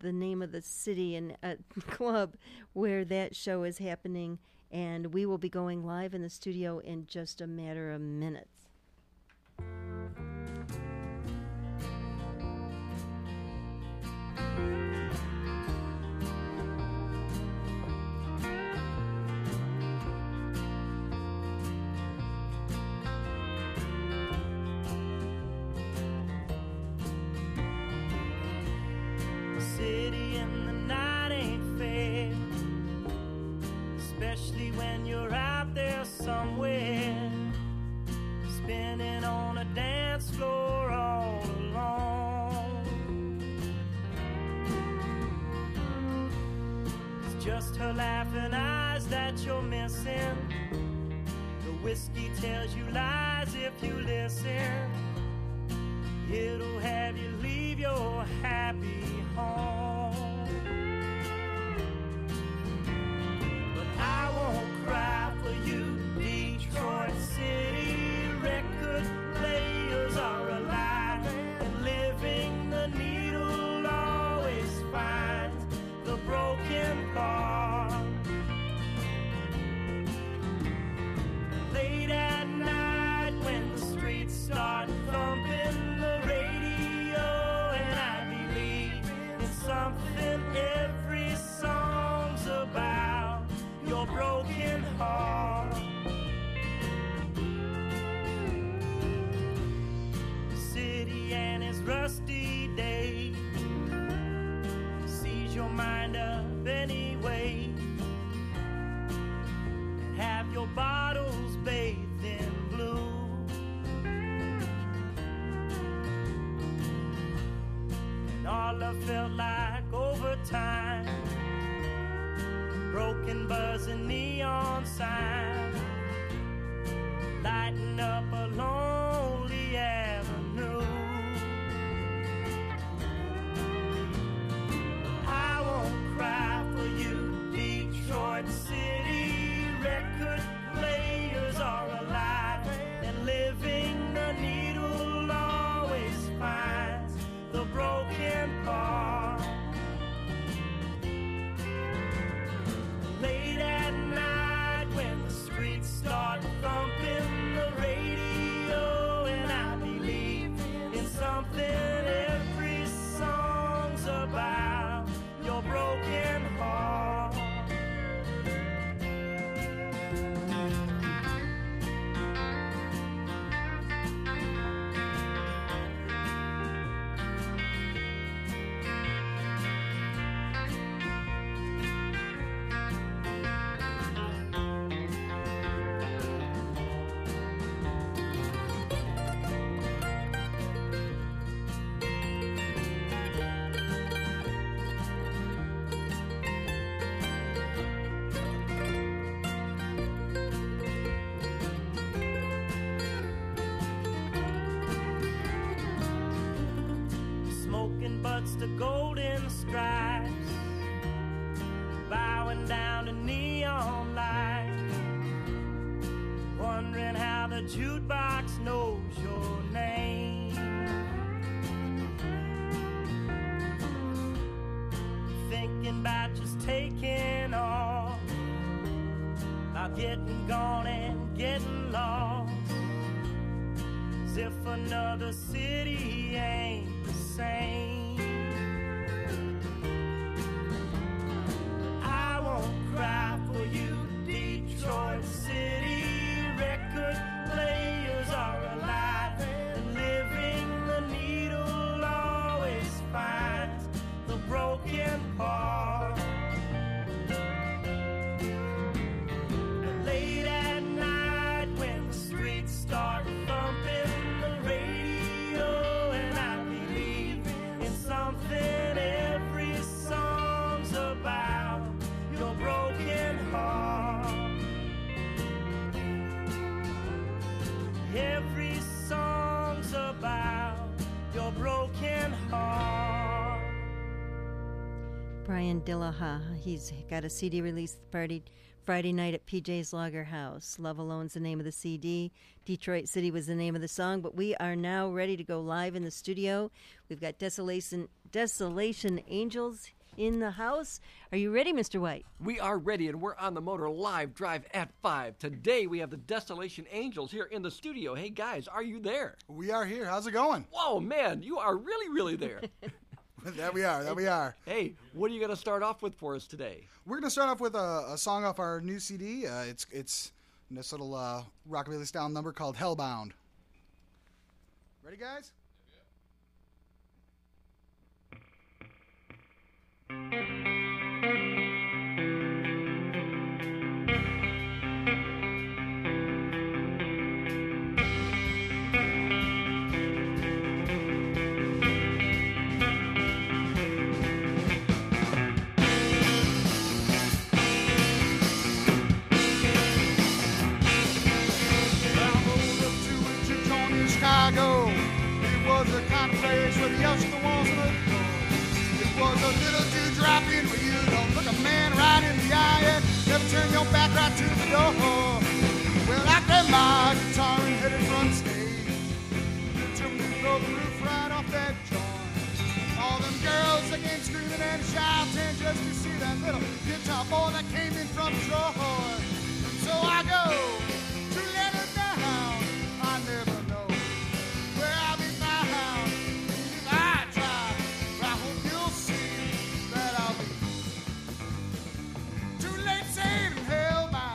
the name of the city and club where that show is happening. And we will be going live in the studio in just a matter of minutes. City in the night ain't fair, especially when you're out there somewhere, spinning on a dance floor all alone. It's just her laughing eyes that you're missing. The whiskey tells you lies if you listen. It'll have you leave your happy home. But I won't cry for you, Detroit City. Record players are alive and living. The needle always finds the broken part. Late at night when the streets start thumping the radio, and I believe in something every song's about your broken heart. The city and its rusty days seize your mind up anyway, and have your bottles bathed in blue. And all I felt like overtime, broken buzzing neon sign, lighting up a lonely avenue. I won't cry for you, Detroit City. Record players are alive and living. The needle always finds the broken part. Late at night when the streets start thumping the radio, and I believe in something every song's about your broken heart. Smoking butts to golden stripes, bowing down to neon lights, wondering how the jukebox knows your name. Thinking about just taking off, about getting gone and getting lost, as if another city ain't the same. I won't cry for you, Detroit City. Record players are alive and living. The needle always finds the broken part. Late at night when the streets start thumping the radio, and I believe in Brian Dillaha. He's got a CD release party Friday night at PJ's Lager House. Love Alone's the name of the CD. Detroit City was the name of the song. But we are now ready to go live in the studio. We've got Desolation Angels in the house. Are you ready, Mr. White? We are ready, and we're on the Motor Live Drive at 5. Today we have the Desolation Angels here in the studio. Hey, guys, are you there? We are here. How's it going? Whoa, man, you are really, really there. That we are. Hey, what are you going to start off with for us today? We're going to start off with a song off our new CD. It's this little rockabilly style number called Hellbound. Ready, guys? Chicago. It was the kind of place where the youngster wants to look for. It was a little dewdrop in where you don't look a man right in the eye and never turn your back right to the door. Well, I grabbed my guitar and headed front stage. It took me to throw the roof right off that joint. All them girls again screaming and shouting just to see that little guitar boy that came in from Troy. So I go to let her down. I never know where I'll be found if I try, but I hope you'll see that I'll be too late saying hellbound.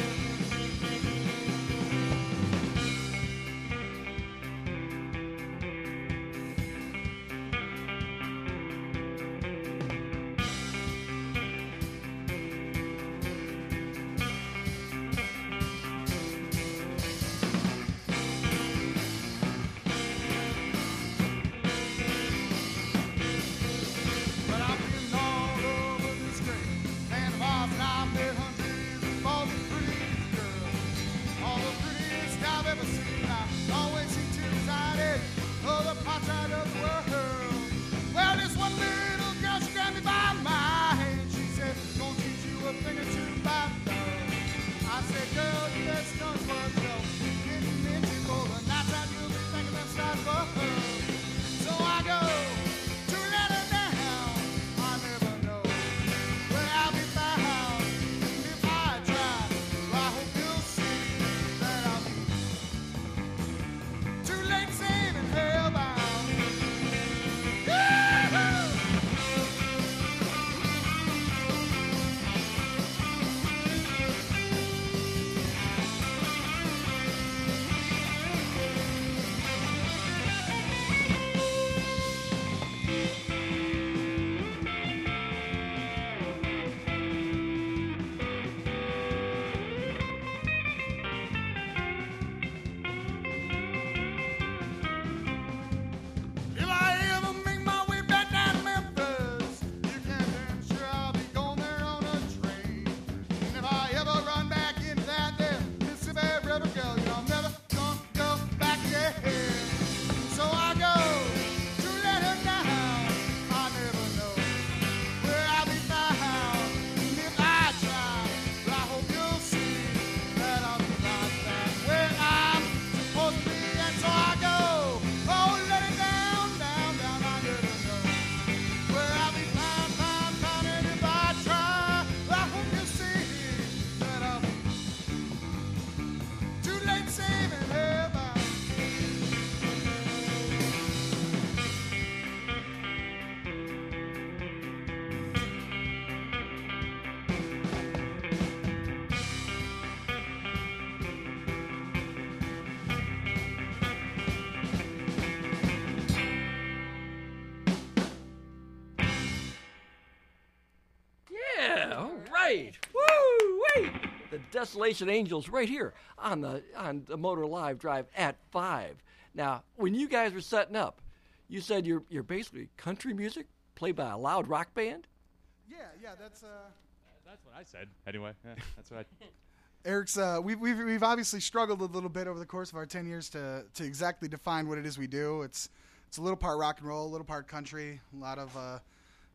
Woo-wee! The Desolation Angels right here on the Motor Live Drive at 5. Now, when you guys were setting up, you said you're basically country music played by a loud rock band? Yeah, that's what I said. Anyway, that's what I... Eric's, we've obviously struggled a little bit over the course of our 10 years to exactly define what it is we do. It's a little part rock and roll, a little part country, a lot of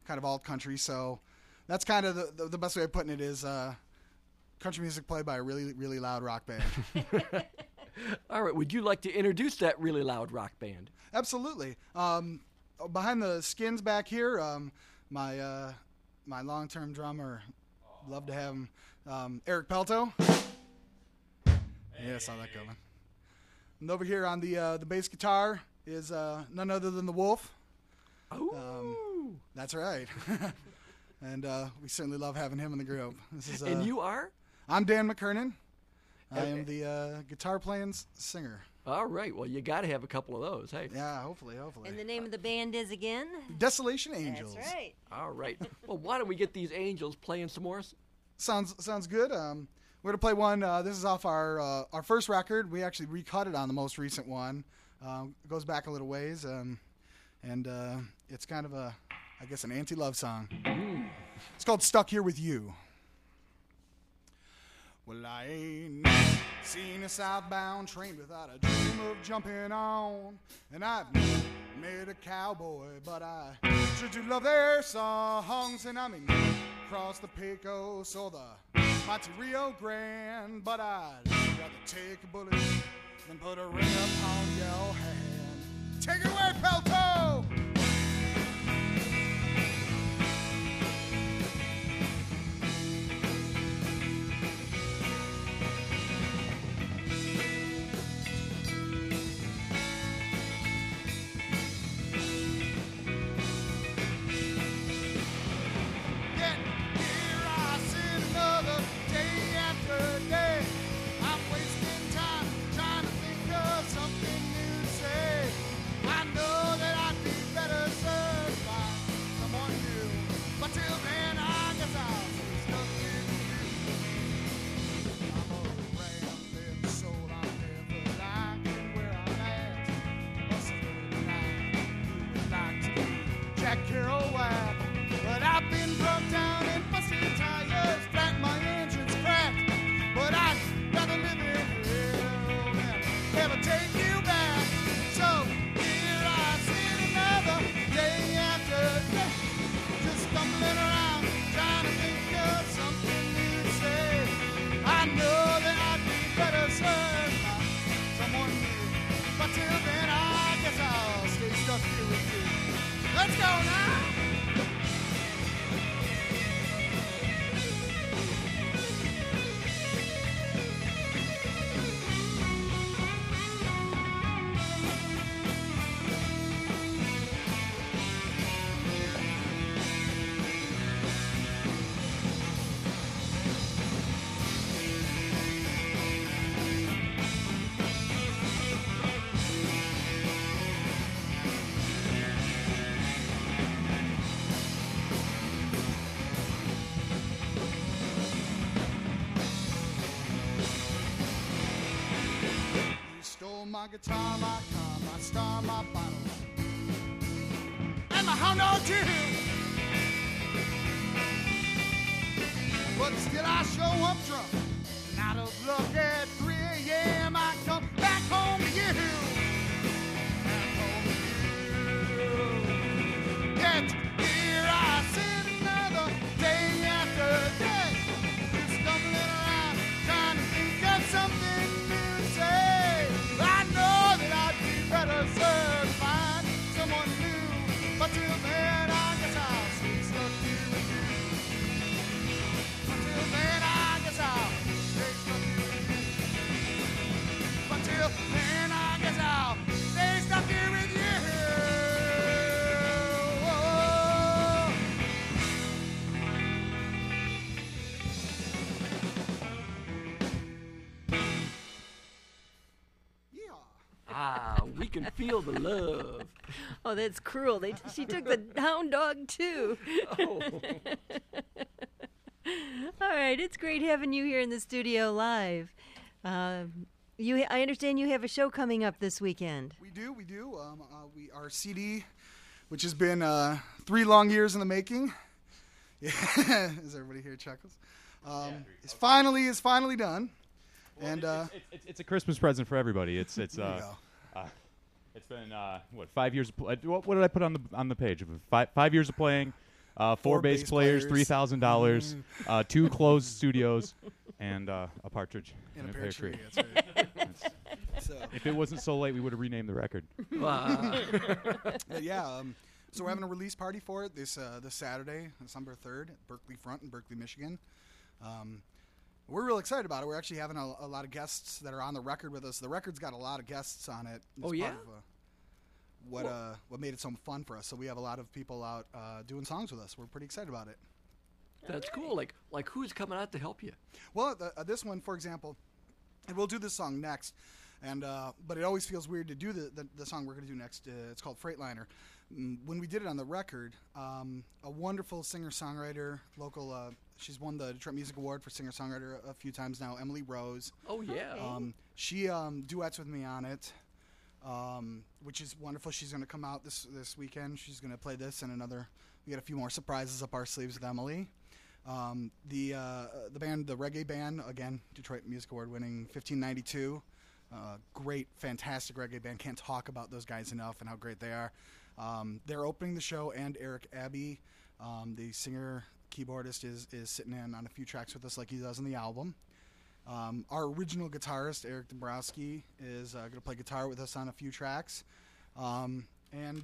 kind of alt country. So that's kind of the best way of putting it is country music played by a really, really loud rock band. All right. Would you like to introduce that really loud rock band? Absolutely. Behind the skins back here, my long-term drummer, love to have him, Eric Pelto. Yeah, I saw that coming. And over here on the bass guitar is none other than the Wolf. Oh, that's right. And we certainly love having him in the group. This is, and you are? I'm Dan McKernan. I am the guitar playing singer. All right. Well, you got to have a couple of those. Hey. Yeah, hopefully. And the name of the band is again? Desolation Angels. That's right. All right. Well, why don't we get these Angels playing some more? Sounds good. We're gonna play one. This is off our first record. We actually recut it on the most recent one. It goes back a little ways, and it's kind of I guess an anti-love song. It's called "Stuck Here with You." Well, I ain't never seen a southbound train without a dream of jumping on. And I've never met a cowboy, but I sure do love their songs. And I mean, across the Pecos or the mighty Rio Grande, but I'd rather take a bullet than put a ring upon your hand. Take it away, Pelto! Jack Kerouac, but I've been broke down and busted tires, flat my engine's cracked, but I'd rather live in hell than ever take you back. So here I sit another day after day, just stumbling around trying to think of something new to say. I know that I'd be better served by someone new, but till then I guess I'll stay stuck here with you. Let's go now! My guitar, my car, my star, my bottle, and my hound dog too. But still I show up drunk, and out of luck at 3 a.m. I come back home to you. Back home to you. Yet here I sit another day after day, just stumbling around trying to think of something new to say. I know that I'd be better served to find someone new, but till then I guess I'll stay stuck here with you. Until then I guess I'll stay stuck here with you. Until then I guess I'll stay stuck here with you. We can feel the love. Oh, that's cruel. She took the hound dog, too. Oh. All right, it's great having you here in the studio live. I understand you have a show coming up this weekend. We do. Our CD, which has been 3 long years in the making. Yeah, as everybody here chuckles. It's finally done. Well, and it's a Christmas present for everybody. It's there you go. It's been 5 years. What did I put on the page? 5 years of playing, 4 bass players, $3,000, 2 closed studios, and a partridge In in a a pear pear tree. tree. That's right. That's- So, if it wasn't so late, we would have renamed the record. Wow. but yeah, so we're having a release party for it this Saturday, December 3rd, at Berkeley Front in Berkeley, Michigan. We're real excited about it. We're actually having a lot of guests that are on the record with us. The record's got a lot of guests on it. It's Oh, yeah? part of, what made it so fun for us. So we have a lot of people out doing songs with us. We're pretty excited about it. That's cool. Like who's coming out to help you? Well, this one, for example, and we'll do this song next, and but it always feels weird to do the song we're going to do next. It's called Freightliner. When we did it on the record, a wonderful singer-songwriter, local, she's won the Detroit Music Award for singer-songwriter a few times now, Emily Rose. Oh yeah. She duets with me on it, which is wonderful. She's going to come out this weekend. She's going to play this and another. We got a few more surprises up our sleeves with Emily. The band, the reggae band, again, Detroit Music Award winning 1592. Great, fantastic reggae band. Can't talk about those guys enough and how great they are. They're opening the show, and Eric Abbey, the singer keyboardist, is sitting in on a few tracks with us like he does on the album. Our original guitarist, Eric Dombrowski, is going to play guitar with us on a few tracks. And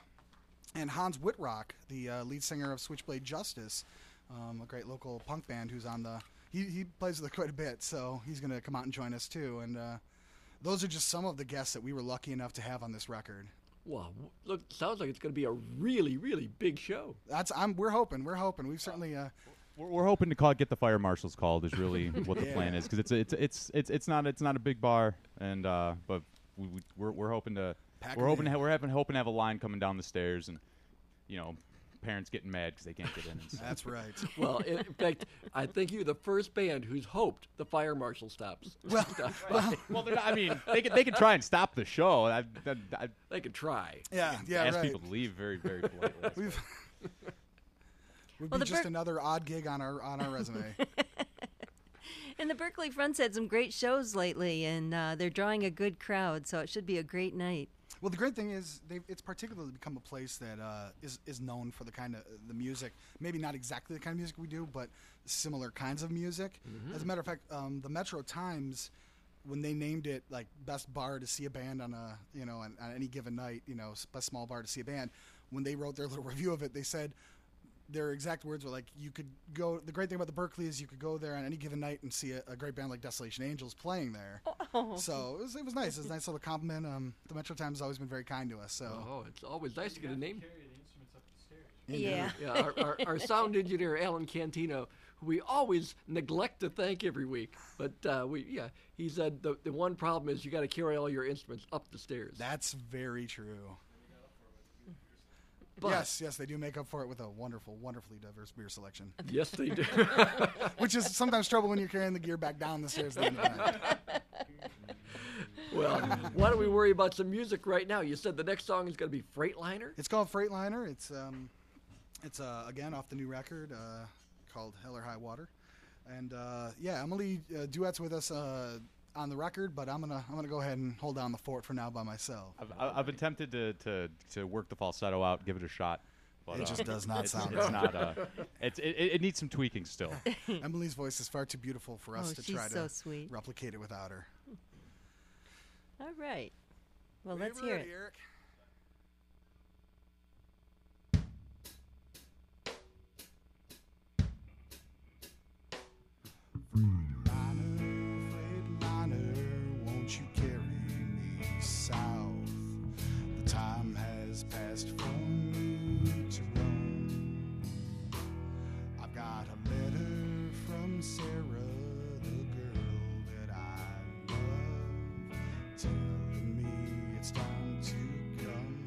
Hans Whitrock, the lead singer of Switchblade Justice, a great local punk band who's on the... He plays with it quite a bit, so he's going to come out and join us too. And those are just some of the guests that we were lucky enough to have on this record. Wow. Look, sounds like it's going to be a really, really big show. We're hoping. We've certainly... We're hoping to get the fire marshals called is really what the plan is, because it's not a big bar, and but we're hoping to hoping to have a line coming down the stairs, and parents getting mad because they can't get in. And stuff. That's right. Well, in fact, I think you're the first band who's hoped the fire marshal stops. Well, I mean, they can try and stop the show. They could try. Yeah, ask right. people to leave very, very politely. Would Well, be the just another odd gig on our resume. And the Berkeley Front's had some great shows lately, and they're drawing a good crowd, so it should be a great night. Well, the great thing is it's particularly become a place that is known for the kind of the music. Maybe not exactly the kind of music we do, but similar kinds of music. Mm-hmm. As a matter of fact, the Metro Times, when they named it like best bar to see a band on on any given night, best small bar to see a band, when they wrote their little review of it, they said their exact words were like, you could go. The great thing about the Berkeley is you could go there on any given night and see a great band like Desolation Angels playing there. Oh. So it was nice. It was a nice little compliment. The Metro Times has always been very kind to us. So Oh, it's always nice to get a name. Yeah. Yeah, our sound engineer Alan Cantino, who we always neglect to thank every week, but he said the one problem is you got to carry all your instruments up the stairs. that's very true. But, Yes, they do make up for it with a wonderfully diverse beer selection, Yes, they do. which is sometimes trouble when you're carrying the gear back down the stairs. At the end of the night. Well, why don't we worry about some music right now? You said the next song is going to be Freightliner? It's called Freightliner. It's again off the new record called Hell or High Water, and Emily duets with us on the record, but I'm gonna go ahead and hold down the fort for now by myself. I've attempted to work the falsetto out, give it a shot. But, It just does not sound It's right. not. It needs some tweaking still. Emily's voice is far too beautiful for us to she's try so to sweet. replicate it without her. All right. Well, Whenever let's hear ready, it. Eric. Freightliner, won't you carry me south? The time has passed for me to roam. I've got a letter from Sarah, the girl that I love, telling me it's time to come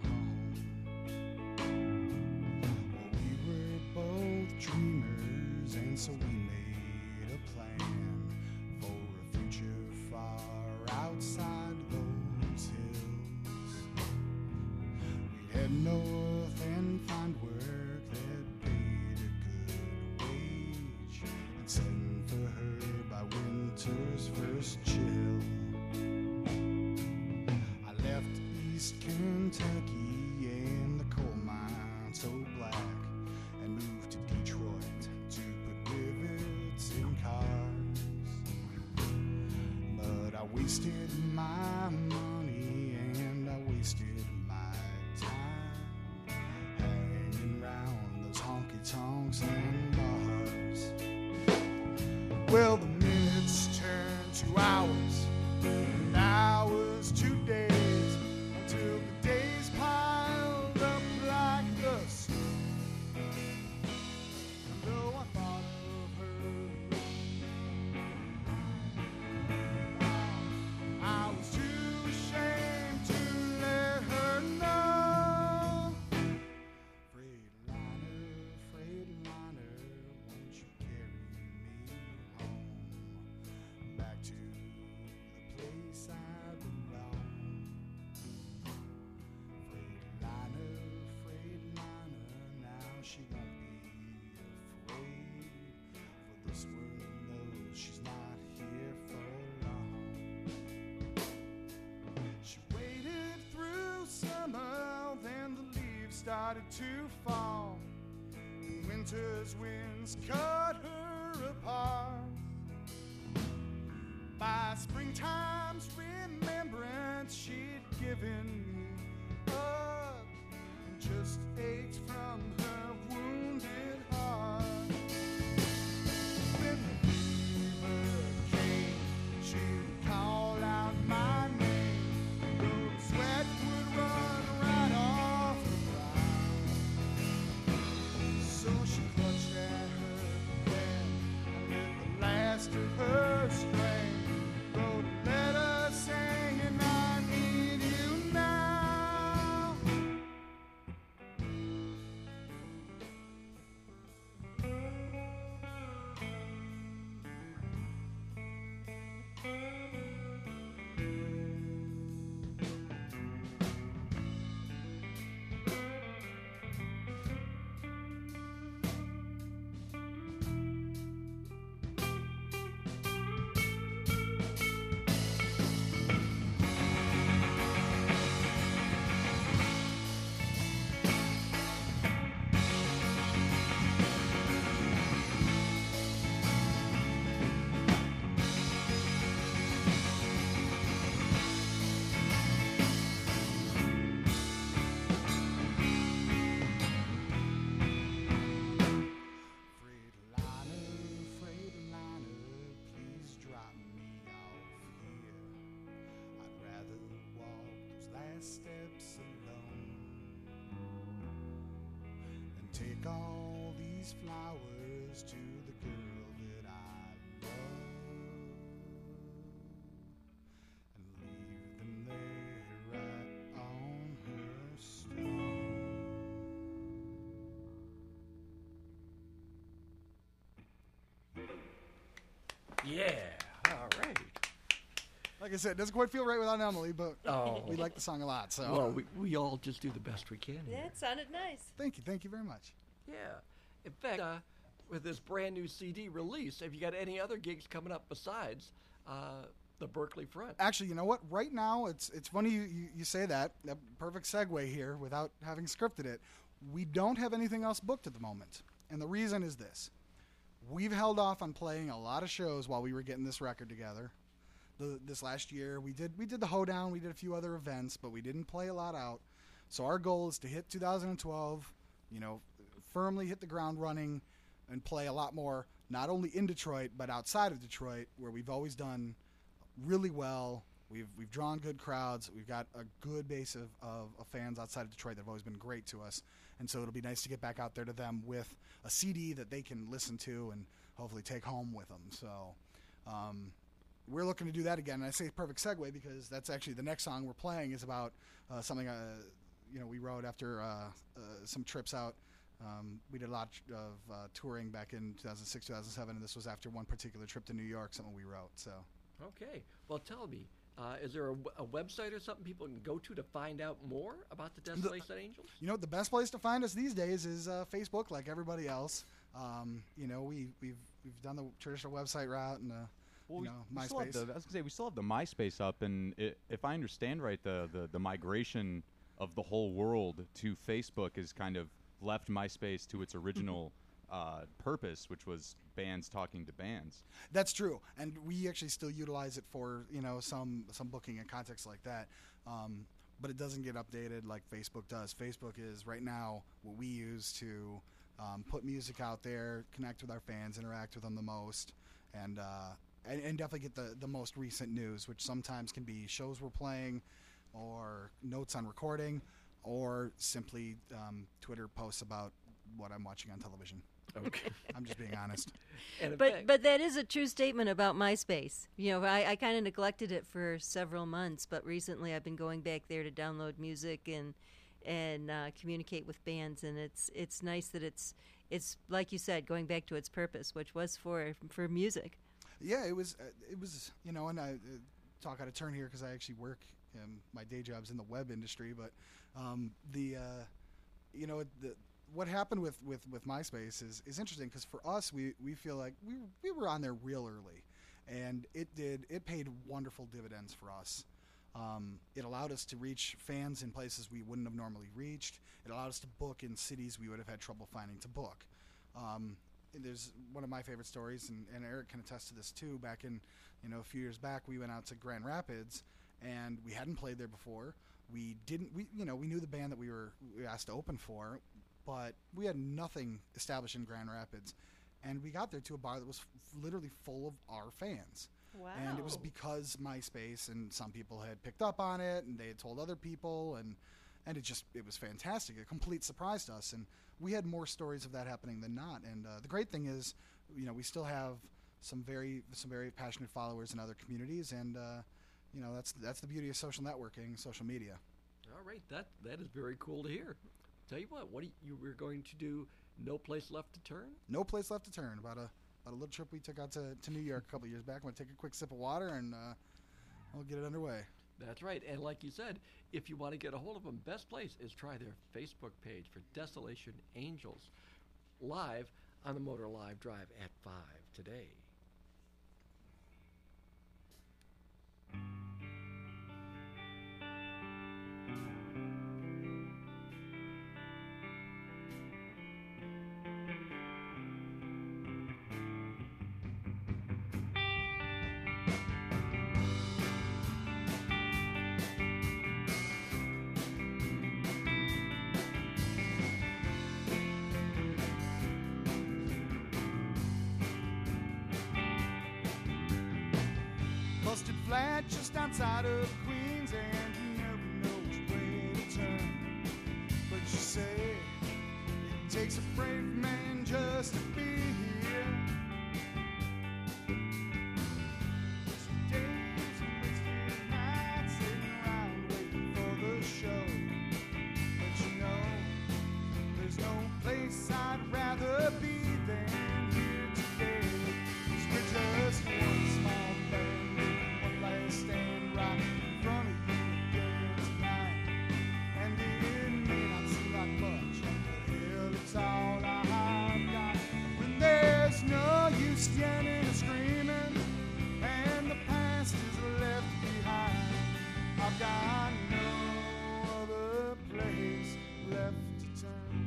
home. Well, we were both dreamers, and so we made a plan for a future far outside those hills. We'd head north and find work that paid a good wage, and send for her by winter's first chill. I left East Kentucky and the coal mine so black, and moved wasted my money and I wasted my time hanging round those honky-tonks and bars. Well, the minutes turned to hours and hours to days until the days piled up like the snow. And though I thought of her, I was too ashamed to let her know. Freightliner, won't you carry me home back to the place I belong? Freightliner, now she won't be afraid, for this world knows she's not here for long. She waited through summer, then the leaves started to fall, and winter's winds cut her apart. By springtime's remembrance, she'd given me up and just ached from her wounded heart. When the fever came, she would call out my name, though the sweat would run right off the brow. So she clutched at her bed and with the last of her strength wrote a letter saying, I need you now. Freightliner, please drop me off here. I'd rather walk those last steps alone and take all these flowers to the girl that I love and leave them there right on her stone. Yeah. All right. Like I said, it doesn't quite feel right without Emily, but Oh. we like the song a lot. So Well, we all just do the best we can here. Yeah, it sounded nice. thank you very much. Yeah. In fact, with this brand new CD release, have you got any other gigs coming up besides the Berkeley front? Actually, you know what? Right now, it's funny you say that. That perfect segue here without having scripted it. We don't have anything else booked at the moment, and the reason is this: we've held off on playing a lot of shows while we were getting this record together. This last year, we did the Hoedown, we did a few other events, but we didn't play a lot out. So our goal is to hit 2012, firmly hit the ground running, and play a lot more, not only in Detroit but outside of Detroit, where we've always done really well. We've drawn good crowds. We've got a good base of fans outside of Detroit that have always been great to us. And so it'll be nice to get back out there to them with a CD that they can listen to and hopefully take home with them. So we're looking to do that again. And I say perfect segue because that's actually the next song we're playing is about something we wrote after some trips out. We did a lot of touring back in 2006, 2007, and this was after one particular trip to New York, something we wrote. So. Okay. Well, tell me, is there a website or something people can go to find out more about the Desolation Angels? The best place to find us these days is Facebook, like everybody else. We've done the traditional website route and MySpace. I was gonna say we still have the MySpace up, and if I understand right, the migration of the whole world to Facebook has kind of left MySpace to its original purpose, which was bands talking to bands. That's true, and we actually still utilize it for some booking and context like that. But it doesn't get updated like Facebook does. Facebook is right now what we use to put music out there, connect with our fans, interact with them the most, and definitely get the most recent news, which sometimes can be shows we're playing, or notes on recording, or simply Twitter posts about what I'm watching on television. Okay. I'm just being honest. And in fact- But that is a true statement about MySpace. I kind of neglected it for several months, but recently I've been going back there to download music and communicate with bands, and it's nice that it's like you said, going back to its purpose, which was for music. Yeah, it was and I talk out of turn here because I actually work. My day job's in the web industry, but what happened with MySpace is interesting because for us, we feel like we were on there real early, and it paid wonderful dividends for us. It allowed us to reach fans in places we wouldn't have normally reached. It allowed us to book in cities we would have had trouble finding to book. There's one of my favorite stories, and Eric can attest to this too. Back in a few years back, we went out to Grand Rapids, and we hadn't played there before. We knew the band that we were asked to open for, but we had nothing established in Grand Rapids, and we got there to a bar that was literally full of our fans. Wow. And it was because MySpace and some people had picked up on it, and they had told other people, and it was fantastic. A complete surprise to us, and we had more stories of that happening than not. And the great thing is, we still have some very passionate followers in other communities, and that's the beauty of social networking, social media. All right, that is very cool to hear. Tell you what you were going to do? No Place Left to Turn? No Place Left to Turn. About a little trip we took out to New York a couple years back. I'm going to take a quick sip of water, and we'll get it underway. That's right. And like you said, if you want to get a hold of them, best place is try their Facebook page for Desolation Angels, live on the Motor Live Drive at 5 today. Busted flat just outside of Queens, and you never know which way to turn. But you say it takes a brave man just to be here. Some days and wasted nights sitting around waiting for the show. But there's no place I'd rather be than here today. 'Cause we're just one small band. Stand right in front of you again tonight. And it may not seem like much, but hell, it's all I've got. When there's no use yelling and screaming, and the past is left behind, I've got no other place left to turn.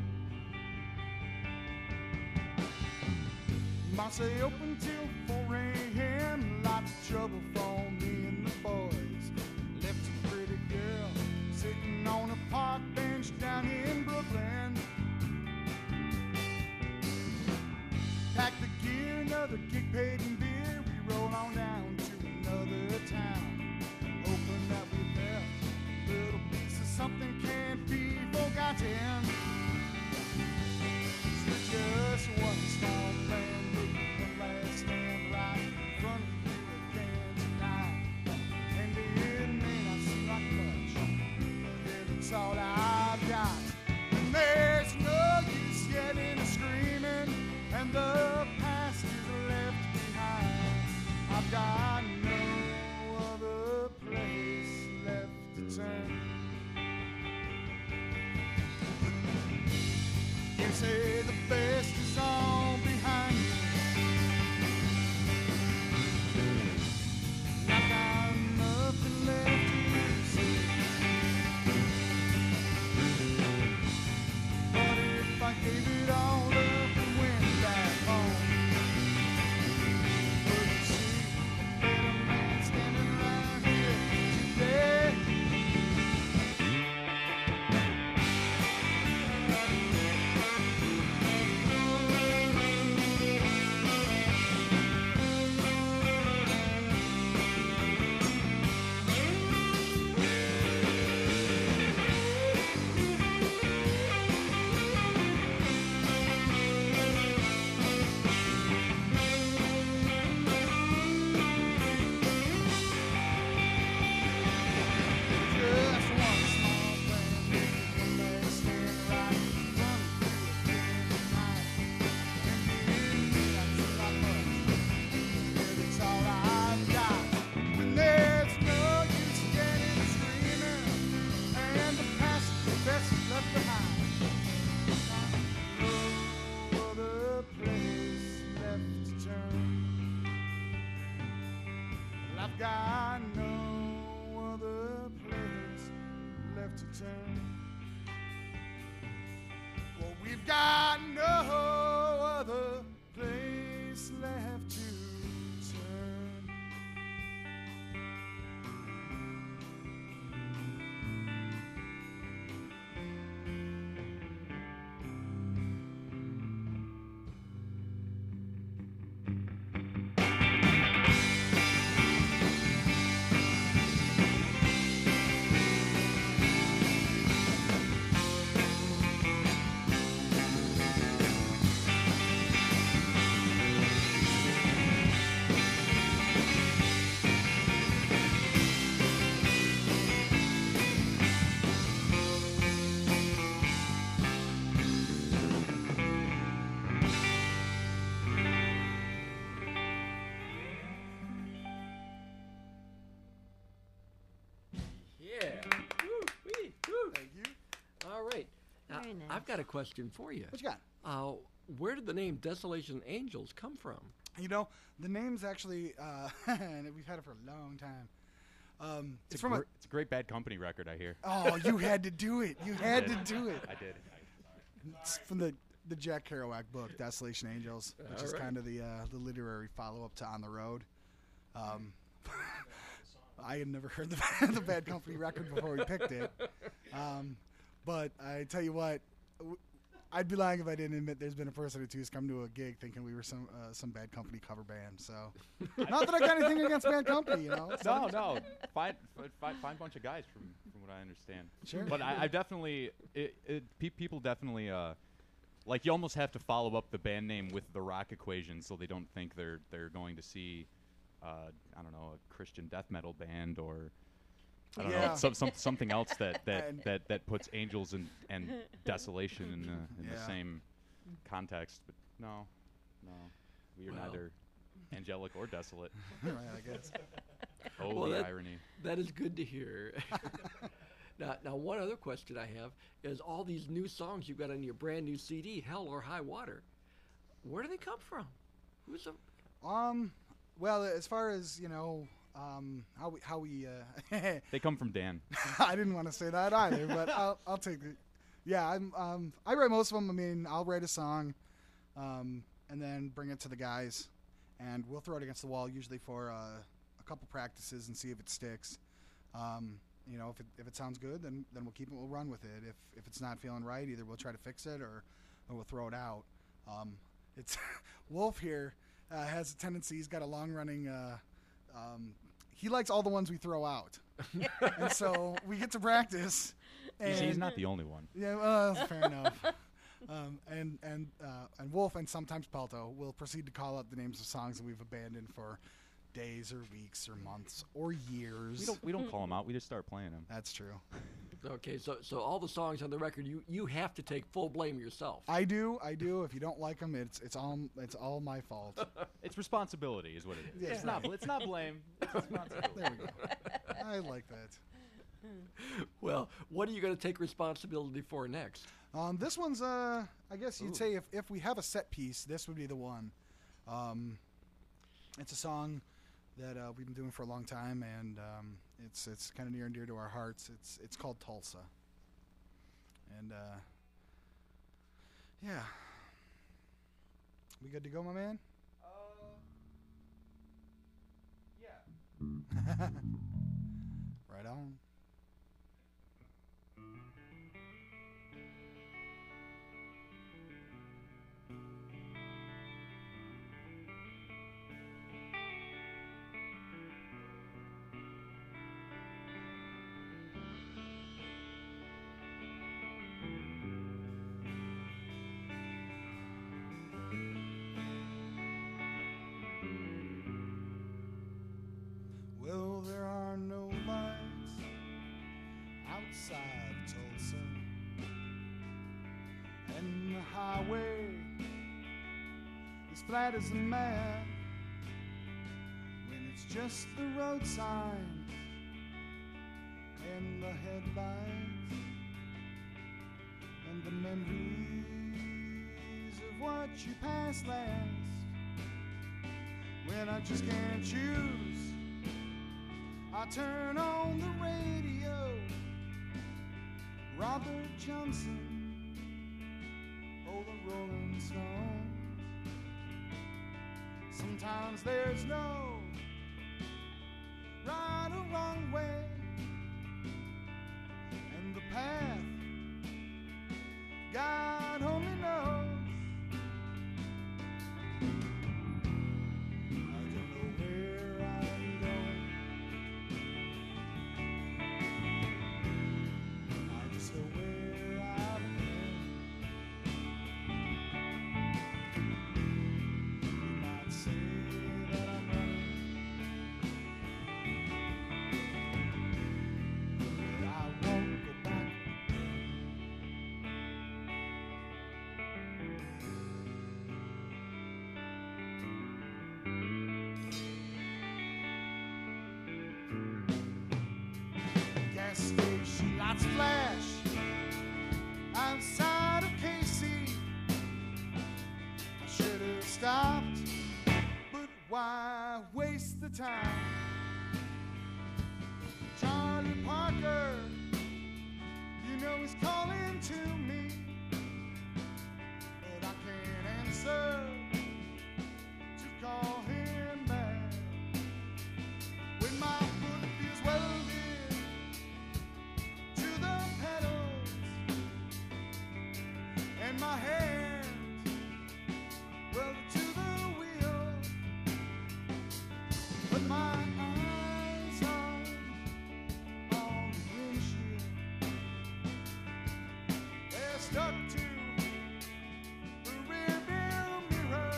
Might say open till 4 a.m., lots of trouble for me and the boys. Left a pretty girl sitting on a park bench down in Brooklyn. Packed the gear, another gig paid in beer. We roll on down to another town. Hoping that we left a little piece of something can't be forgotten. We're just one small band. Stand right in front of you again tonight. And it may not seem like much, but it's all I've got. And there's no use yelling or screaming, and the past is left behind. I've got no other place left to turn. You say the best is all behind you. I gave it all up and went back home. we've got no other place left to turn. Well, we've got no other place left to turn. Yeah. Woo-wee, woo. Thank you. All right. Now, Very nice. I've got a question for you. What you got? Where did the name Desolation Angels come from? You know, the name's actually, and we've had it for a long time. It's from It's a great Bad Company record, I hear. Oh, you had to do it. You had to do it. I did. It's from the Jack Kerouac book, Desolation Angels, which is All right. kind of the literary follow-up to On the Road. I had never heard the Bad Company record before we picked it. But I tell you what, I'd be lying if I didn't admit there's been a person or two who's come to a gig thinking we were some Bad Company cover band. So, not that I got anything against Bad Company, you know. No. Fine bunch of guys from what I understand. Sure. But I definitely, people definitely, like you almost have to follow up the band name with the rock equation so they don't think they're going to see, I don't know, a Christian death metal band or. I don't Yeah. know, something else that And- that puts angels and desolation in the Yeah. same context. But no, we are Well. neither angelic or desolate. Right, I guess. Oh, Well, the that- irony. That is good to hear. Now, one other question I have is all these new songs you've got on your brand new CD, Hell or High Water. Where do they come from? Who's them? Well, as far as you know, how we They come from Dan. I didn't want to say that either, but I'll take it. Yeah, I write most of them. I mean, I'll write a song, and then bring it to the guys, and we'll throw it against the wall usually for a couple practices and see if it sticks. You know, if it sounds good, then we'll keep it. We'll run with it. If it's not feeling right, either we'll try to fix it or we'll throw it out. It's Wolf here has a tendency. He's got a long running. He likes all the ones we throw out, and so we get to practice. And He's not the only one. yeah, well, that's fair enough. And Wolf and sometimes Pelto will proceed to call out the names of songs that we've abandoned for days or weeks or months or years. We don't call them out. We just start playing them. That's true. Okay, so all the songs on the record, you have to take full blame yourself. I do. If you don't like them, it's all my fault. It's responsibility, is what it is. Yeah, It's not blame. It's responsibility. There we go. I like that. Well, what are you going to take responsibility for next? This one's I guess you'd say if we have a set piece, this would be the one. It's a song that we've been doing for a long time, and it's kind of near and dear to our hearts. It's called Tulsa, and yeah, we good to go, my man? Yeah. Right on. Well, there are no lights outside Tulsa, and the highway is flat as a map when it's just the road signs and the headlights and the memories of what you passed last, when I just can't choose I turn on the radio, Robert Johnson, oh the Rolling Stones. Sometimes there's no right or wrong way, and the path God only knows. I don't know where I'm going, I just know where I've been. You might say that I'm running, but I won't go back. Gas station lights flash outside of KC. I should have stopped, but why waste the time? Charlie Parker, you know he's calling to me, but I can't answer to call him back. When my foot feels welded to the pedals and my hand welded to the wheel, but my eyes are on the windshield. They're stuck to the rear view mirror.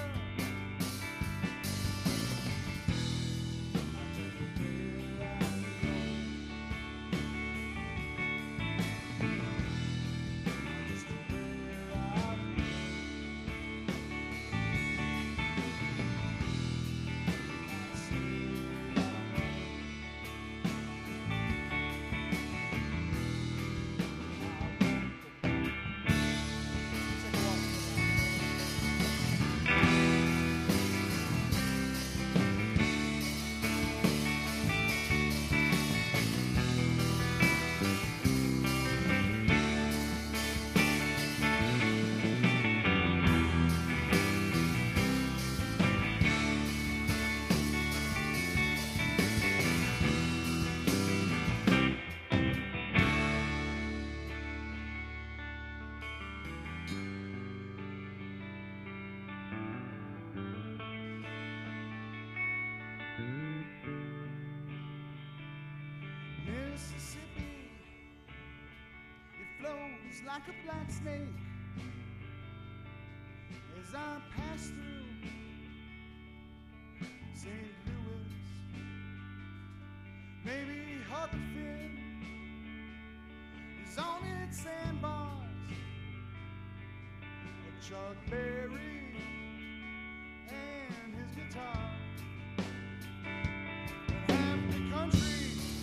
Mississippi, it flows like a black snake as I pass through St. Louis. Maybe Huck Finn is on its sandbars, or Chuck Berry and his guitar. But half the country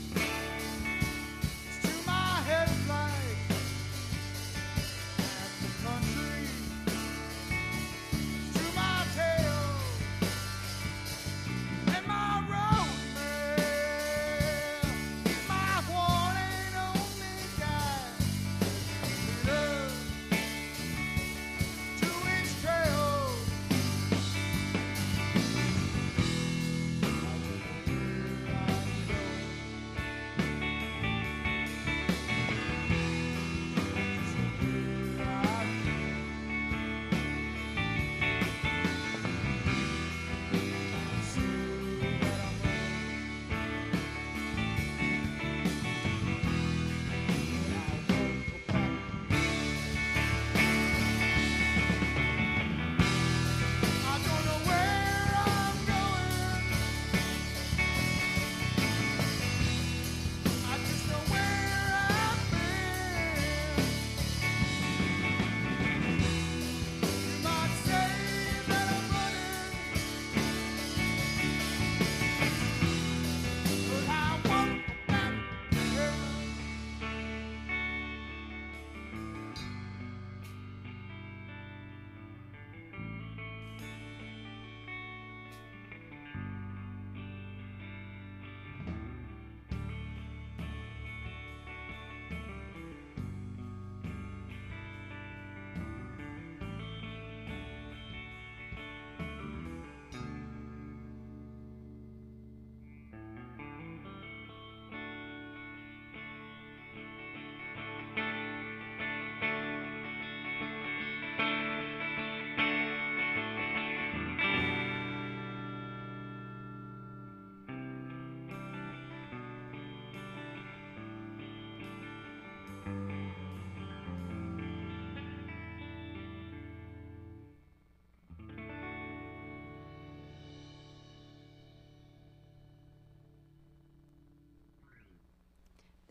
is to my head like half the country is to my tail, and my roadman is my one and only guide. Love to its trail.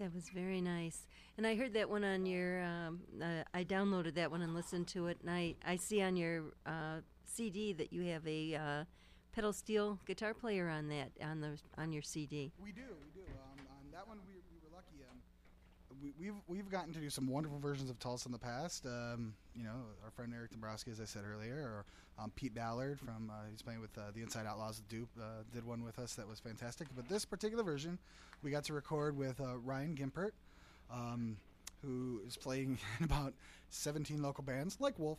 That was very nice. And I heard that one on your, I downloaded that one and listened to it. And I see on your CD that you have a pedal steel guitar player on that, on your CD. We do. On that one, we were lucky. We've gotten to do some wonderful versions of Tulsa in the past. You know, our friend Eric Dombrowski, as I said earlier, or Pete Ballard from he's playing with the Inside Outlaws of Dupe, did one with us that was fantastic. But this particular version, we got to record with Ryan Gimpert, who is playing in about 17 local bands, like Wolf.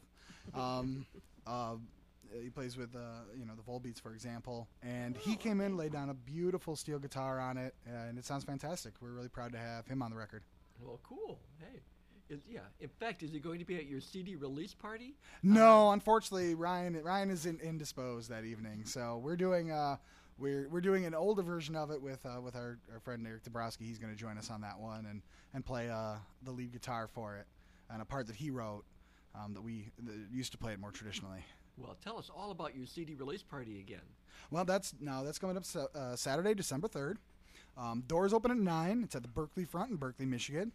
He plays with you know, the Volbeats, for example, and he came in, laid down a beautiful steel guitar on it, and it sounds fantastic. We're really proud to have him on the record. Well, cool. Hey. Yeah. In fact, is he going to be at your CD release party? No, unfortunately, Ryan is indisposed that evening. So we're doing we're doing an older version of it with our friend Eric Dombrowski. He's going to join us on that one and play the lead guitar for it, and a part that he wrote that used to play it more traditionally. Well, tell us all about your CD release party again. Well, that's coming up Saturday, December 3rd. Doors open at 9. It's at the Berkeley Front in Berkeley, Michigan.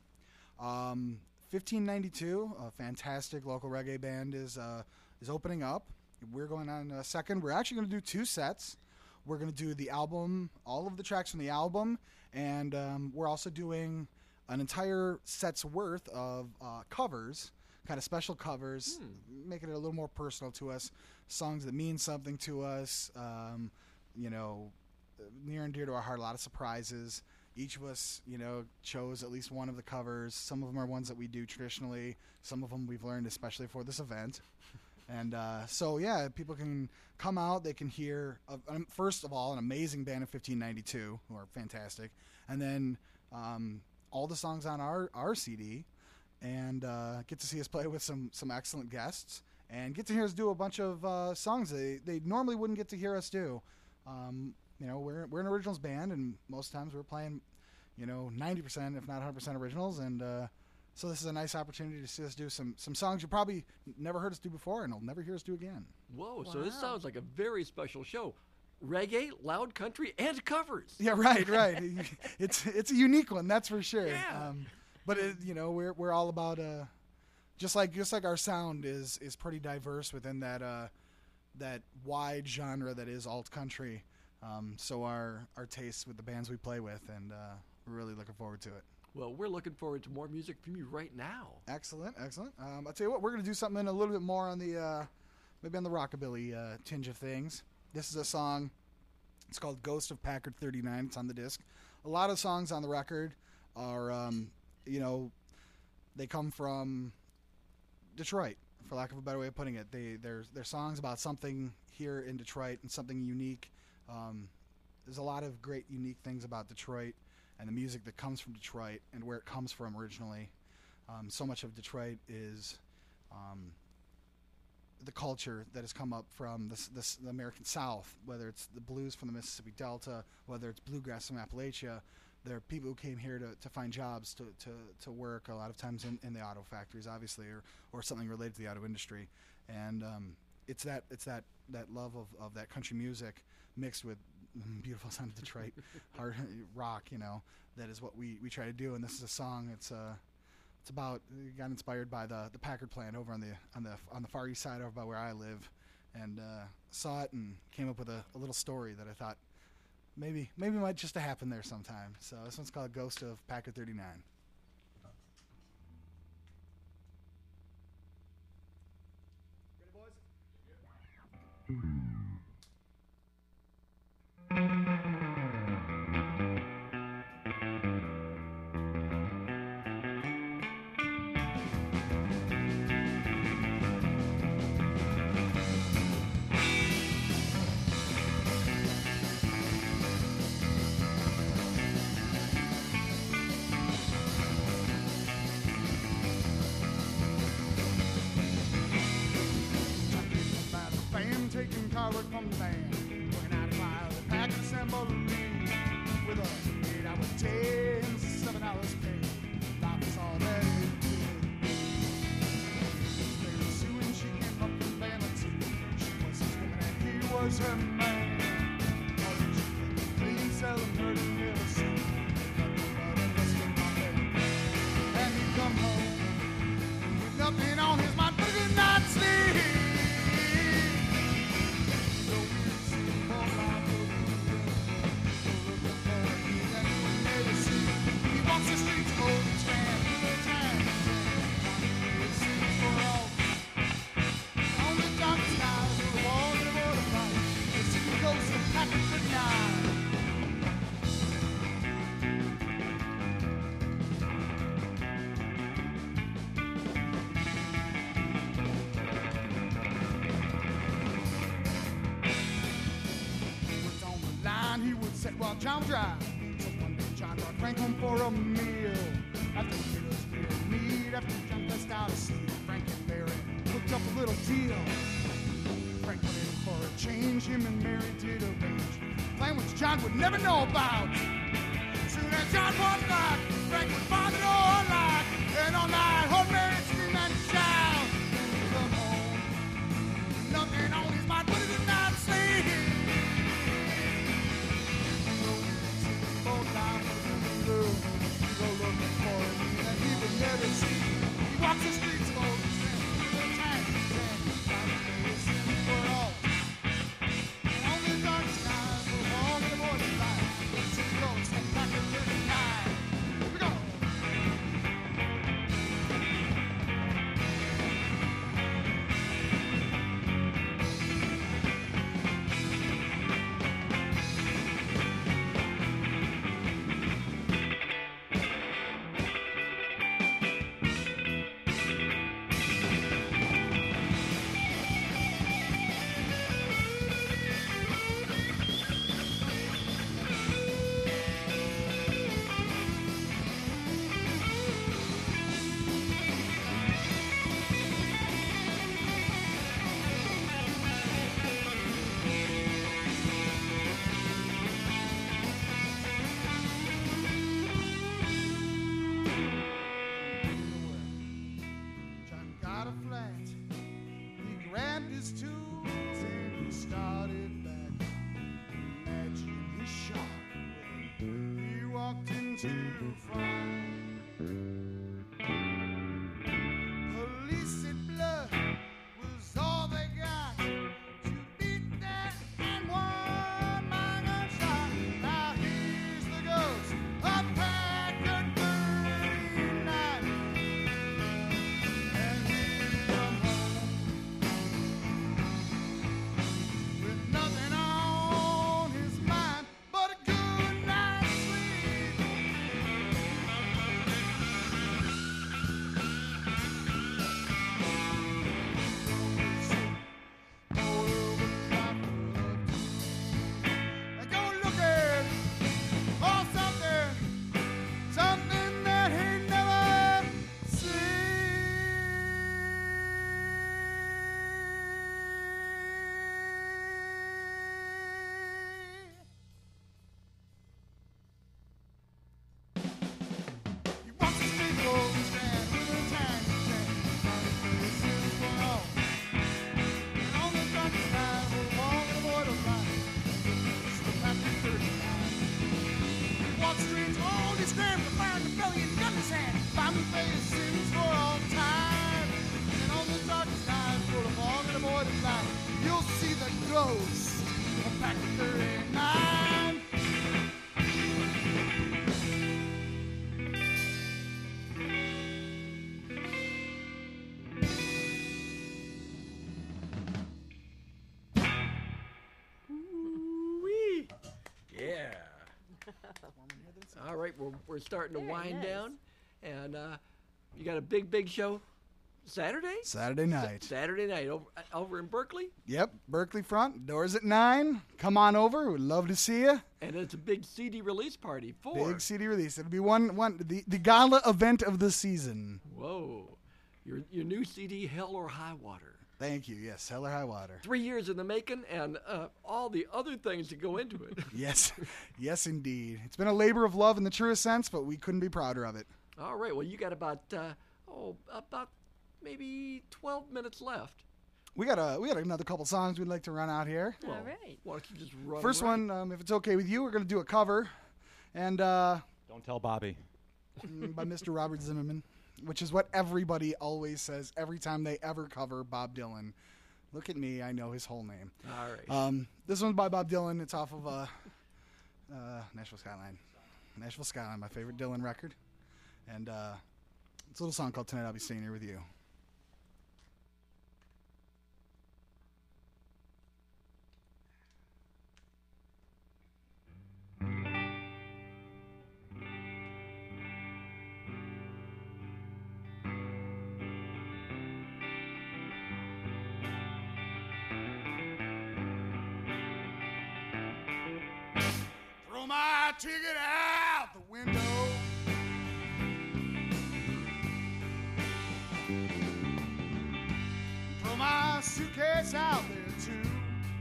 1592, a fantastic local reggae band, is opening up. We're going on a second. We're actually going to do 2 sets. We're going to do the album, all of the tracks from the album, and we're also doing an entire set's worth of covers, kind of special covers, making it a little more personal to us, songs that mean something to us, you know, near and dear to our heart, a lot of surprises. Each of us, you know, chose at least one of the covers. Some of them are ones that we do traditionally. Some of them we've learned especially for this event. And so, yeah, people can come out. They can hear, first of all, an amazing band of 1592, who are fantastic. And then all the songs on our CD. And get to see us play with some excellent guests. And get to hear us do a bunch of songs they normally wouldn't get to hear us do. You know, we're an originals band, and most times we're playing, you know, 90%, if not 100% originals. And so this is a nice opportunity to see us do some songs you probably never heard us do before, and will never hear us do again. Whoa, wow. So this sounds like a very special show. Reggae, loud country, and covers. Yeah, right. It's a unique one, that's for sure. Yeah. But you know, we're all about just like our sound is pretty diverse within that wide genre that is alt country. So our tastes with the bands we play with, and we're really looking forward to it. Well, we're looking forward to more music from you right now. Excellent. I'll tell you what, we're going to do something a little bit more on the maybe on the rockabilly tinge of things. This is a song. It's called Ghost of Packard 39. It's on the disc. A lot of songs on the record are, you know, they come from Detroit, for lack of a better way of putting it. They're songs about something here in Detroit and something unique. There's a lot of great, unique things about Detroit and the music that comes from Detroit and where it comes from originally. So much of Detroit is the culture that has come up from the American South, whether it's the blues from the Mississippi Delta, whether it's bluegrass from Appalachia. There are people who came here to find jobs, to work, a lot of times in the auto factories, obviously, or something related to the auto industry. And it's that love of that country music mixed with beautiful sound of Detroit hard rock, you know, that is what we try to do. And this is a song. It's about, got inspired by the Packard plant over on the far east side over by where I live, and saw it and came up with a little story that I thought maybe might just happen there sometime. So this one's called Ghost of Packard 39. Ready, boys? Taking car work from the band, working out of fire, the Packard assembly with a 8-hour day and 7 hours pay. Life is all that it did. Very soon she came up from band too. She was his woman and he was her man. She clean, selling, murder, never seen. Nothing but a western on Factory 39. Was on the line, he would say, well, John drive. So one day John brought Frank home for a meal. After the was grilled meat, after John blessed out of sleep, Frank and Mary hooked up a little deal. Frank went in for a change, him and Mary did arrange. Plan which John would never know about. Soon as John was back, Frank would find the door unlocked. And all night, hold Mary scream and shout. Come home, nothing on his mind, but he did not sleep. So he both down to the room. He go looking for him, and he would never see. He walks the streets of old the time he said, trying to pay his sins for all. And on the dark skies, we're long in the morning light. Let's see the ghost and back in the night. Here we go. John got a flat. He grabbed his tools and he started back. Imagine his shock when he walked into the front. Police said blood was all they got to beat that and one man gunshot. Now here's the ghost of Packard 39. And he come home with nothing on his mind but a good night's sleep. And go looking for something that he never He walks the streets of Old Strand with a tiny chain, trying to pay his sins for all. And on the dark side, we're walking the border line. It's the Factory 39. He walks the streets, all these grams to find a billion gun in his hand. Find and pay his sins for all time. And on the dark side, full of all the border line, you'll see the ghost of Factory 39. Wee. Yeah. All right, we're starting to Very wind nice. down, and you got a big show Saturday. Saturday night. Saturday night over in Berkeley, Yep, Berkeley front. Doors at 9. Come on over. We'd love to see you. and it's a big CD release party for. Big CD release. It'll be the gala event of the season. Whoa, your new CD, Hell or High Water. Thank you. Yes, Hell or High Water. 3 years in the making, and all the other things that go into it. Yes, yes, indeed. It's been a labor of love in the truest sense, but we couldn't be prouder of it. All right, well, you got about maybe 12 minutes left. We got another couple songs we'd like to run out here. All right. Why don't you just run? First right? one, if it's okay with you, we're going to do a cover, and Don't tell Bobby. by Mr. Robert Zimmerman, which is what everybody always says every time they ever cover Bob Dylan. Look at me, I know his whole name. All right. This one's by Bob Dylan. It's off of Nashville Skyline. Nashville Skyline, my favorite Dylan record. And it's a little song called Tonight I'll Be Staying Here With You. ticket out the window. Throw my suitcase out there too.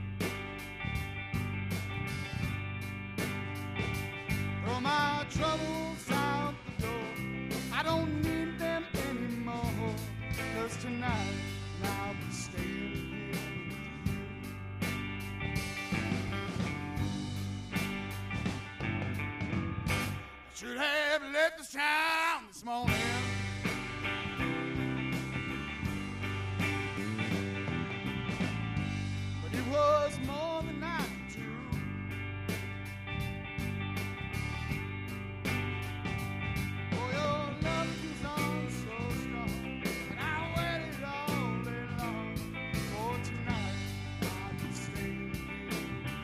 Throw my troubles out the door. I don't need them anymore. 'Cause tonight I'll be staying here with you. I should have left this town this morning. But it was more than I could do. Oh, your love keeps on so strong, and I waited all day long. For tonight I'll be staying here.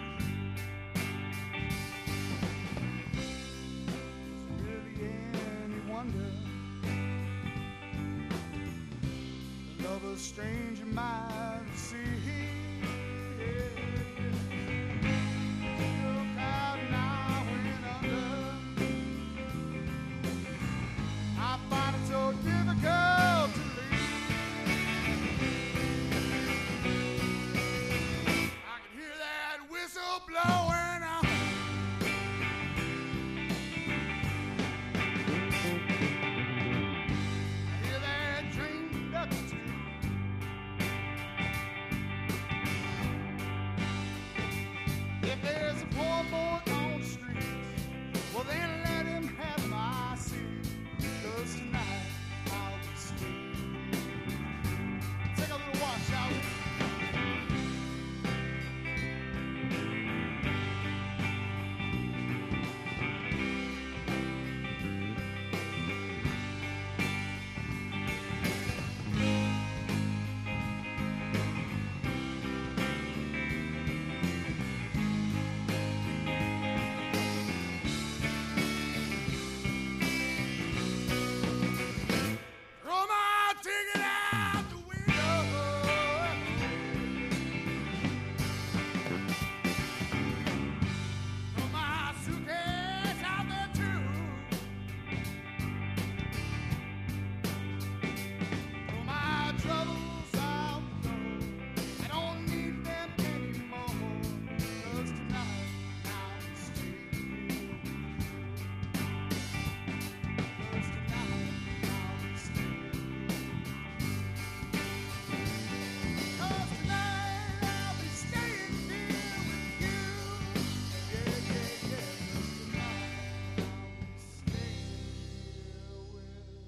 Is it really any wonder the love a stranger might see? Look out and I went under. I find it so difficult to leave. I can hear that whistle blowing out. I hear that train conductor too. If there's a poor boy on the street, well then let him have my seat. 'Cause tonight I'll be staying. Take a little walk, shall we? Throw my ticket out the window. Throw my suitcase out there too. Throw my troubles out the door. I don't need them anymore. 'Cause tonight I'll be staying here. 'Cause tonight I'll be staying here. 'Cause tonight I'll be staying here with you. Yeah, yeah, yeah. 'Cause tonight I'll be staying here with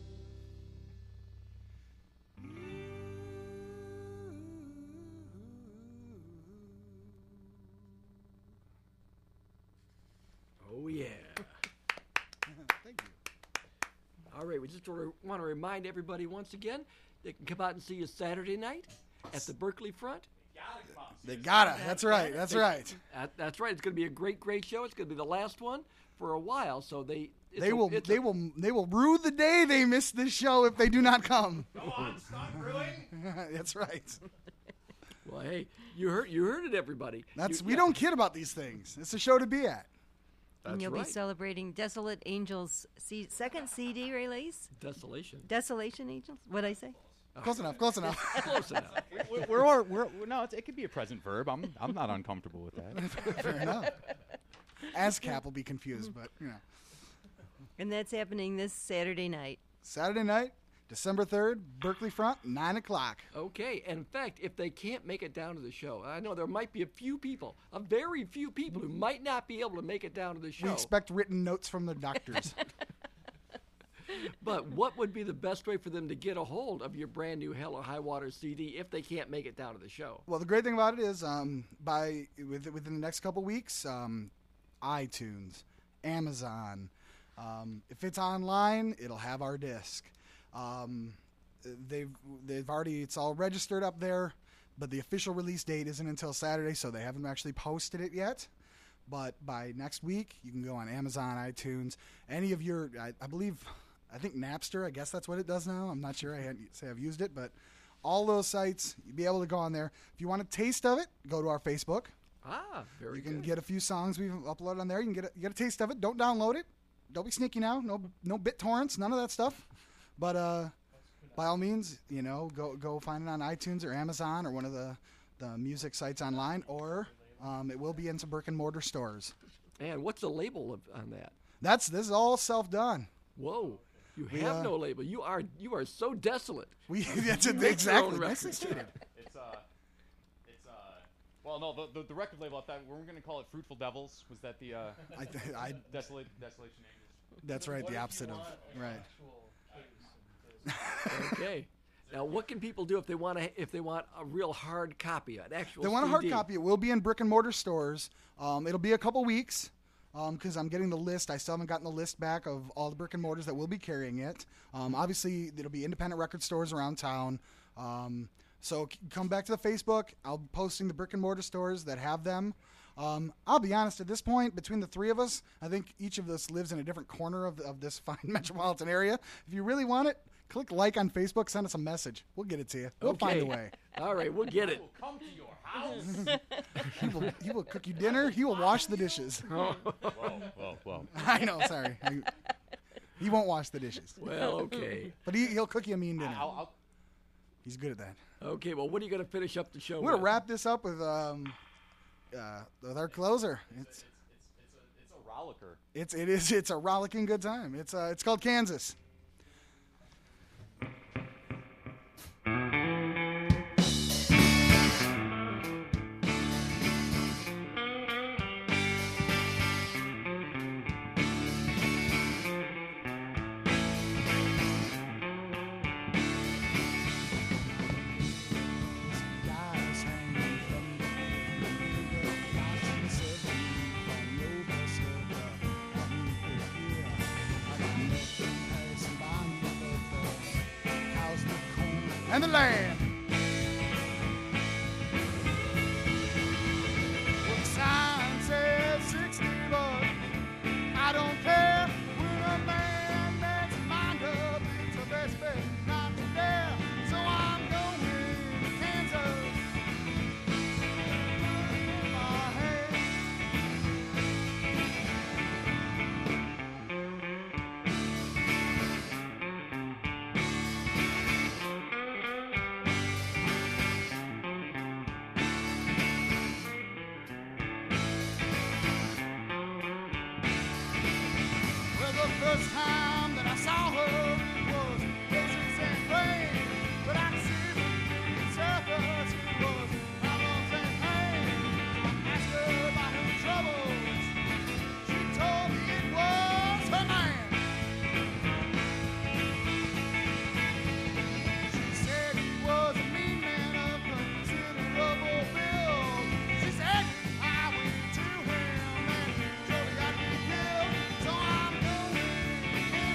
Oh, yeah. Thank you. All right, we just want to remind everybody once again, they can come out and see us Saturday night at the Berkeley Front. They gotta. That's right. That's right. That's right. It's going to be a great, great show. It's going to be the last one for a while. So They will rue the day they miss this show if they do not come. Go on, stop brewing. That's right. Well, hey, you heard it, everybody. We don't kid about these things. It's a show to be at. And That's you'll right. be celebrating Desolate Angels' second CD release. Desolation. Desolation Angels? What'd I say? Close enough. Close enough. Close enough. No, it could be a present verb. I'm not uncomfortable with that. Fair enough. ASCAP will be confused, but you know. And that's happening this Saturday night. Saturday night, December 3rd, Berkeley Front, 9 o'clock. Okay, and in fact, if they can't make it down to the show, I know there might be a very few people who might not be able to make it down to the show. We expect written notes from the doctors. But what would be the best way for them to get a hold of your brand new Hell or High Water CD if they can't make it down to the show? Well, the great thing about it is within the next couple weeks, iTunes, Amazon. If it's online, it'll have our disc. They've already, it's all registered up there, but the official release date isn't until Saturday, so they haven't actually posted it yet. But by next week, you can go on Amazon, iTunes, any of your, I think Napster, I guess that's what it does now. I'm not sure. I hadn't say I've used it, but all those sites, you'll be able to go on there. If you want a taste of it, go to our Facebook. Very You can good. get a few songs we've uploaded on there. You can get a taste of it. Don't download it. Don't be sneaky now. No BitTorrents, none of that stuff. But by all means, go find it on iTunes or Amazon or one of the music sites online, or it will be in some brick and mortar stores. And what's the label on that? This is all self-done. Whoa. You have no label. You are so desolate. That's You make your exactly. own Nicely records. stated. Well, no, the record label. I thought we were going to call it Fruitful Devils. Was that the Desolation Angels? That's right. The opposite of right. Okay. Now, what can people do if they want a real hard copy, an actual They want a hard CD? copy. It will be in brick and mortar stores. It'll be a couple weeks because I'm getting the list. I still haven't gotten the list back of all the brick and mortars that will be carrying it. Obviously, it'll be independent record stores around town. So come back to the Facebook. I'll be posting the brick and mortar stores that have them. I'll be honest, at this point, between the three of us, I think each of us lives in a different corner of this fine metropolitan area. If you really want it, click like on Facebook, send us a message. Well get it to you. We'll find a way. All right, we'll get it. Come to your house. He will cook you dinner. He will wash the dishes. Whoa. I know, sorry. He won't wash the dishes. Well, okay. But he'll cook you a mean dinner. I'll He's good at that. Okay, well, what are you going to finish up the show We're going with? to wrap this up with our closer. It's a rollicker. It's a rollicking good time. It's called Kansas. And the land. Well, the sign says 60, but I don't care. When a man makes his mind up, it's the best bet not to dare. So I'm going to Kansas. In my hand. Well, the first time that I saw her, it was roses and rain. But I could see from the surface it was problems and pain. I asked her about her troubles. She told me it was her man. She said he was a mean man of considerable build. She said I went to him and surely I'd be killed. So I'm going to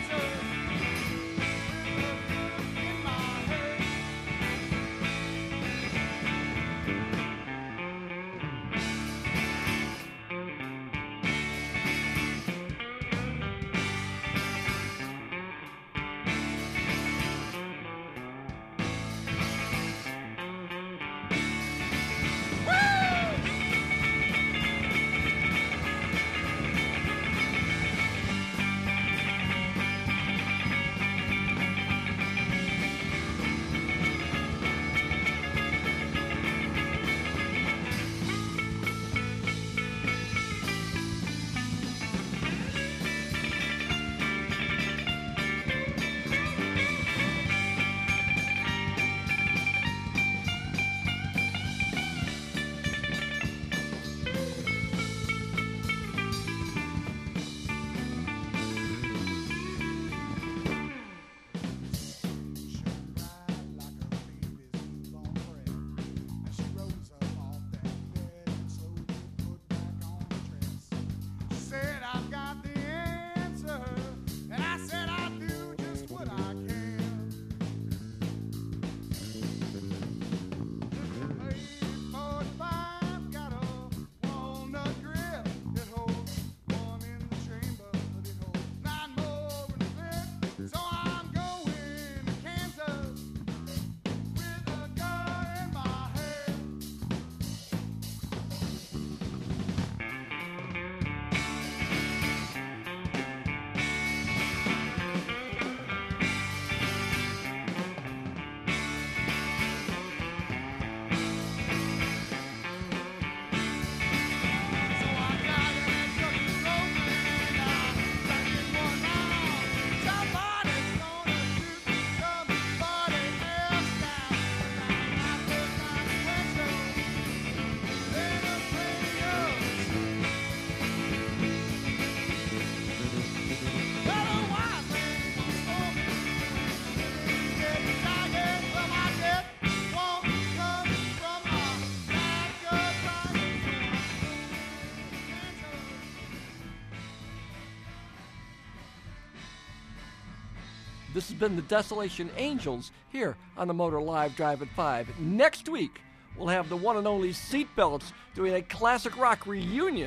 This has been the Desolation Angels here on the Motor Live Drive at 5. Next week, we'll have the one and only Seatbelts doing a classic rock reunion.